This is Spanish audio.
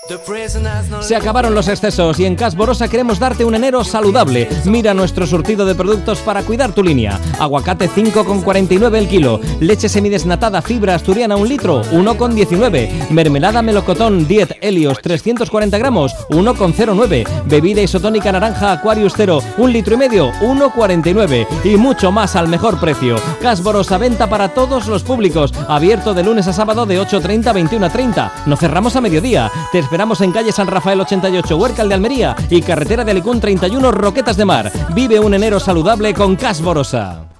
Se acabaron los excesos y en Cas Borosa queremos darte un enero saludable. Mira nuestro surtido de productos para cuidar tu línea. Aguacate 5,49 el kilo. Leche semidesnatada fibra asturiana 1 litro, 1,19. Mermelada melocotón Diet Helios 340 gramos, 1,09. Bebida isotónica naranja Aquarius 0, 1,5 litros, 1,49. Y mucho más al mejor precio. Cas Borosa, venta para todos los públicos. Abierto de lunes a sábado de 8:30 a 21:30. No cerramos a mediodía. Te esperamos en calle San Rafael 88, Huércal de Almería y carretera de Alicún 31, Roquetas de Mar. Vive un enero saludable con Cas Borosa.